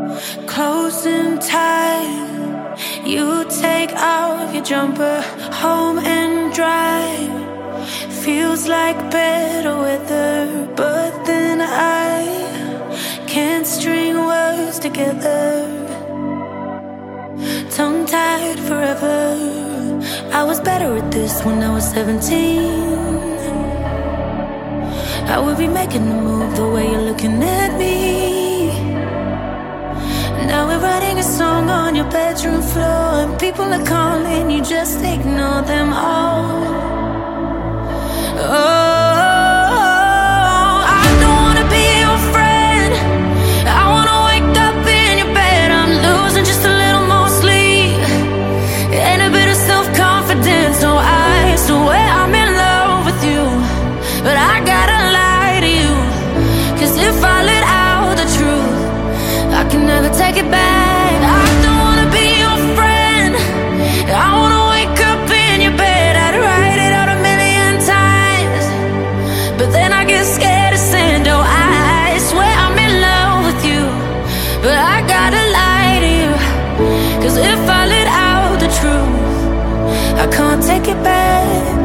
closing time. You take off your jumper, home and drive. Feels like better weather, but then I can't string words together. Tongue-tied forever. I was better at this when I was 17. I would be making the move the way you're looking at me. Now we're writing a song on your bedroom floor, and people are calling, you just ignore them all. I don't wanna be your friend. I wanna wake up in your bed. I'm losing just a little more sleep and a bit of self-confidence. So I swear I'm in love with you, but I gotta lie to you, 'cause if I let out the truth, I can never take it back. I don't wanna be your friend. I wanna wake up in your bed. I'd write it out a million times, but then I get scared of saying, oh, I swear I'm in love with you, but I gotta lie to you, 'cause if I let out the truth, I can't take it back.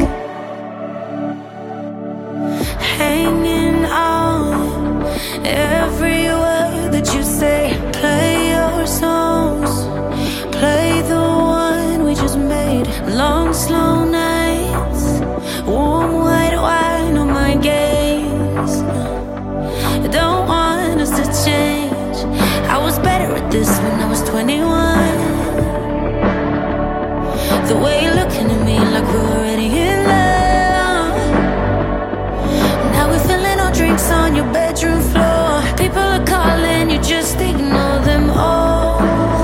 Hanging on every word that you say. Play your songs, play the one we just made. Long, slow nights, warm white wine on my gaze. I don't want us to change. I was better at this when I was 21. The way you're looking at me like we're already in love. Now we're filling our drinks on your bedroom floor. People are calling, you just ignore them all.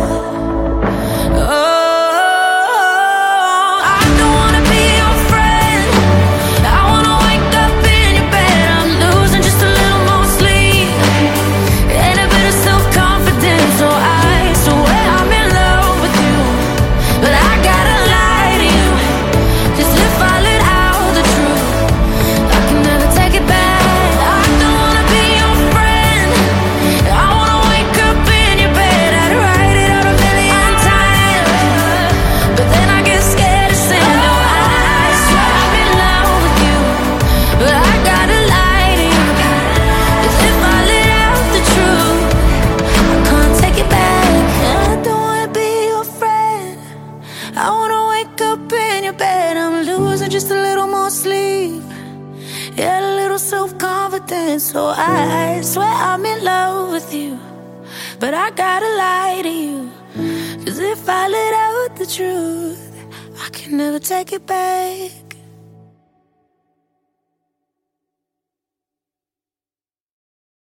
I don't wanna be your friend. I wanna wake up in your bed. I'm losing just a little more sleep and a bit of self-confidence. So I swear I'm in love with you, but I gotta lie to you, 'cause if I let out the truth, I can never take it back. I don't wanna be your friend. I wanna wake up in your bed. I'd write it out a million times, but then I get scared of saying, no, I swear I'm in love with you, but I gotta lie to you, 'cause if I let out the truth, I can't take it back. I don't wanna be your friend. I wanna wake up in your bed. I'm losing just a little more sleep, yeah, a little self-confidence. So I swear I'm in love with you, but I gotta lie to you, 'cause if I let out the truth, I can never take it back.